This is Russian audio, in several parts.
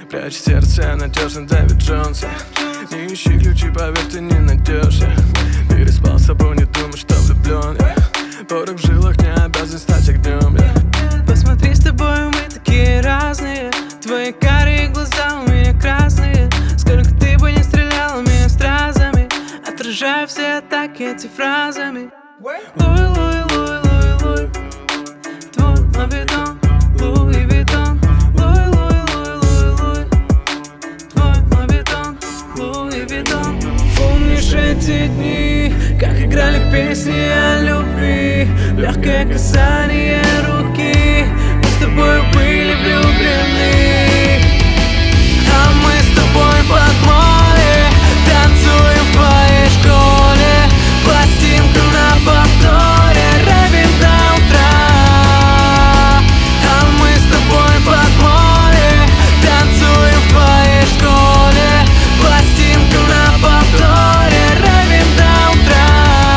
Прячь сердце, надежно Дэвид Джонс. Не ищи ключи, поверь, ты не найдешь. Переспал с собой, не думай, что влюблен. Порох в жилах не обязан стать огнем. Посмотри, с тобой мы такие разные. Твои карие глаза у меня красные. Сколько ты бы не стреляла меня стразами, отражаю все атаки эти фразами. Луи, Луи, Луи, Луи, Луи, твой мавитон, Луи Виттон. Луи, Луи, Луи, Луи, Луи, твой мавитон, Луи Виттон. Помнишь эти дни, как играли песни о любви, легкое касание руки, мы с тобой были влюблены. А мы с тобой под море танцуем в твоей школе, пластинку на повторе, рэпим до утра. А мы с тобой под море танцуем в твоей школе, пластинку на повторе, рэпим до утра.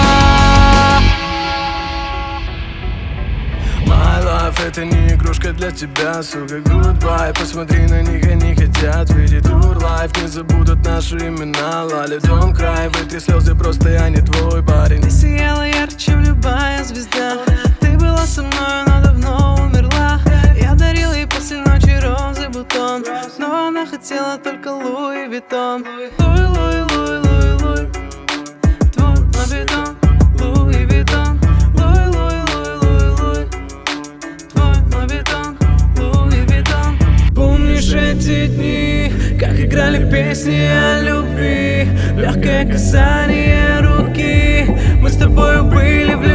My life — это не игрушка для тебя, сука, goodbye. Посмотри на них, они хотят видеть your life. Не забудут наши имена, лали, don't cry. Вытри слезы, просто я не твой парень. Ты сияла ярче, чем любая звезда. Ты была со мной, но давно умерла. Я дарил ей после ночи розы бутон, но она хотела только Луи Виттон. Луи, Луи, Луи, Луи, Луи, твой мавитон, Луи Виттон. Луи, Луи, Луи, Луи, Луи, твой мавитон, Луи Виттон. Помнишь эти дни, как играли песни о любви, легкое касание руки, мы с тобой были в